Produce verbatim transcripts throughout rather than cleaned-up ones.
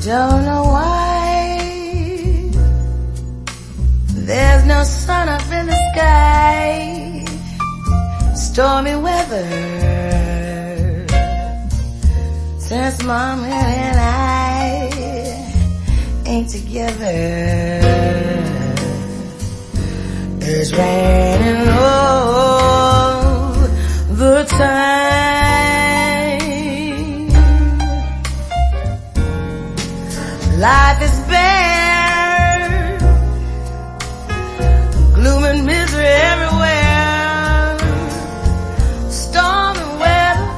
Don't know why there's no sun up in the sky. Stormy weather since Mom and I ain't together. It's raining all the time. Life is bare, gloom and misery everywhere. Storm and weather,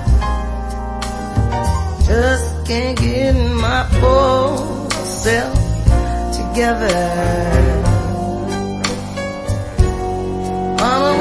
just can't get my poor self together. Mama